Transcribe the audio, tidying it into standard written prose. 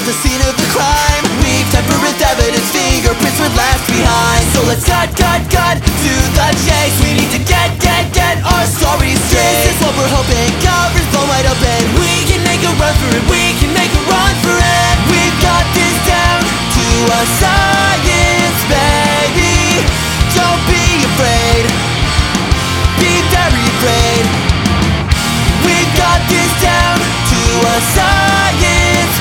the scene of the crime. Leave temperate evidence, fingerprints were left behind. So let's cut to the chase. We need to get our story straight. This is what we're hoping, covers blown wide open. We can make a run for it.